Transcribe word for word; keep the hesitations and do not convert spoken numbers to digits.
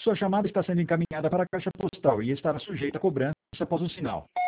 Sua chamada está sendo encaminhada para a caixa postal e estará sujeita a cobrança após o sinal.